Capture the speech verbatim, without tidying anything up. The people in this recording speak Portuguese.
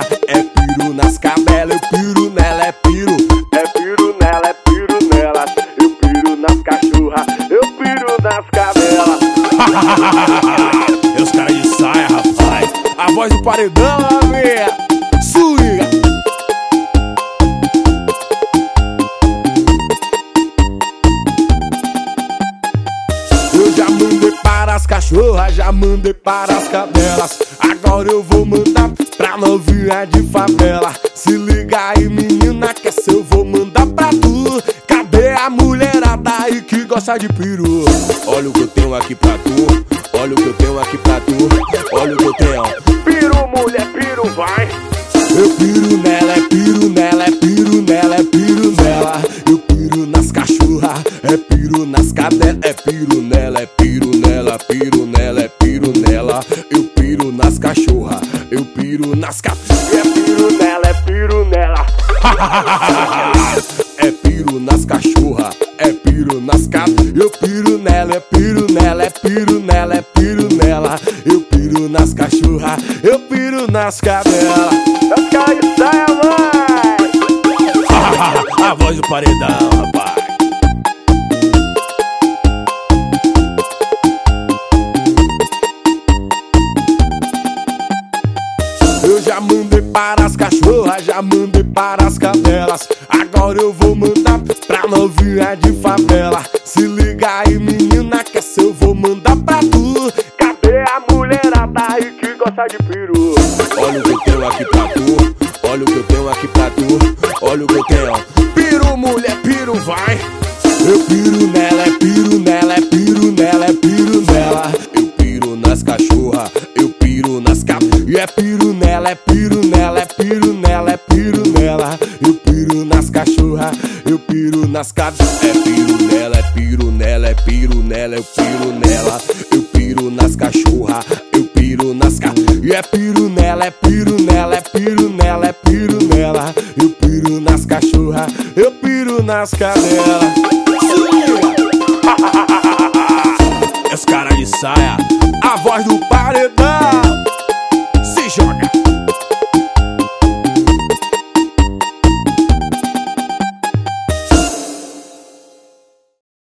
é piro nas cadelas, eu piro nela, é piro. É piro nela, é piro nela, eu piro nas cachorras, eu piro nas cadelas. É os caras de saia, rapaz. A voz do paredão, amiga. Swinga. Eu já mandei para as cachorras, já mandei para as cadelas. Agora eu vou mandar pra novinha de favela. Se liga aí, menina, que essa eu vou mandar pra tu. Cadê a mulherada aí que gosta de peru? Olha o que eu tenho aqui pra tu. Olha o que eu tenho aqui pra tu. Olha o que eu tenho. Piru, mulher, piru, vai. Eu piro nela, é piro nela, é piro nela, é piro nela. Eu piro nas cachorras, é piro nas cadelas. É piro nela, é piro nela, piro nela, é piro nela. Eu piro nas cachorras, eu piro nas cadelas. É piro nela, é piro nela. É piro nas cachorras, é piro nas cadelas. Eu piro nela, é piro nela, é piro nela, é piro nela. Eu piro nas cachorras, eu piro nas cadelas. As caras de saia, mãe. A voz do paredão, rapaz. Eu já mandei para as cachorras, já mandei para as cadelas. Agora eu vou mandar pra novinha de favela. Se liga aí, menina, que essa eu vou mandar pra tu. Cadê a mulherada aí que gosta de peru? Olha o que eu tenho aqui pra tu. Olha o que eu tenho aqui pra tu. Olha o que eu tenho. Piru, mulher, piru, vai. Eu piro nela, é piro nela, é piro nela, é piro nela. Eu piro nas cachorras, eu piro nas cadelas. E é piro nela, é piro nela, é piro nela, é piro nela. Eu piro nas cachorras, eu piro nas cadelas. É piro nela, é piro nela, é piro nela, eu piro nela. Eu piro nas cachorras, eu piro nas cadelas. E é piro nela, é piro nela, é piro nela, é piro nela. Eu piro nas cachorras, eu piro nas cadelas. É os caras de saia. A voz do pai.